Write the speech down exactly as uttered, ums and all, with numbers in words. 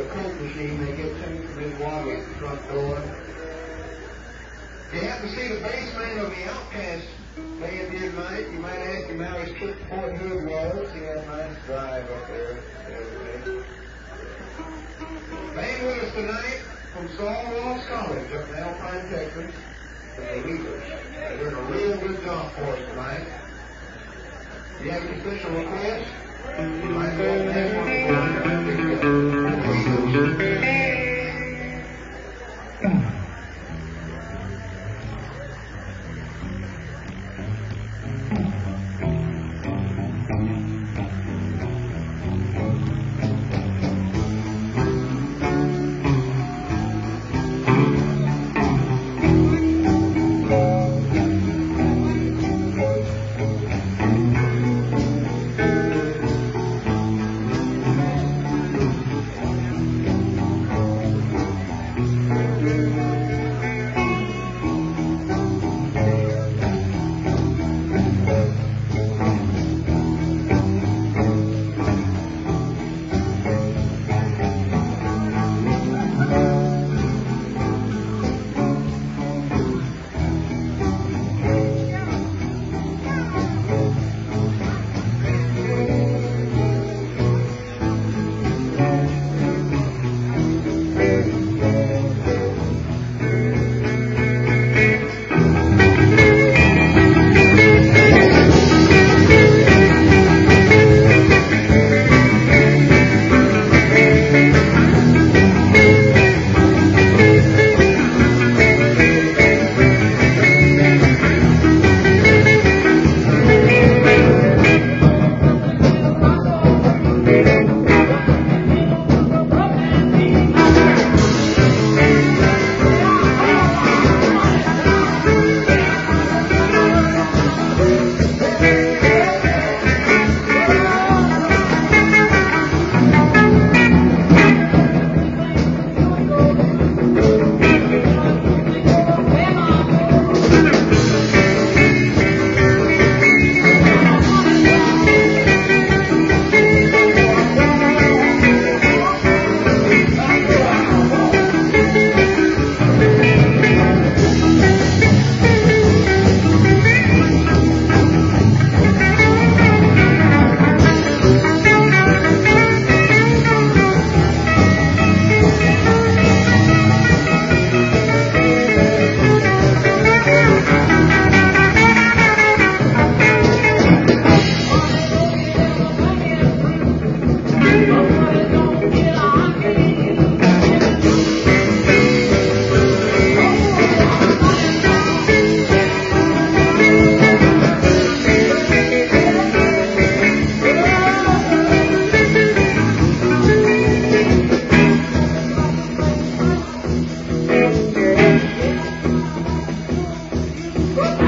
Coke machine, they get two big water at the front door. You happen to see the bass man of the Outcast playing here tonight. You might ask him how his trip to Fort Hood was. He had a nice drive up there. Playing with us tonight from Saul Ross College up in Alpine, Texas, the Leaders. They're doing a real good job for us tonight. Do you have any special requests? You might go and ask one for the Leaders. What?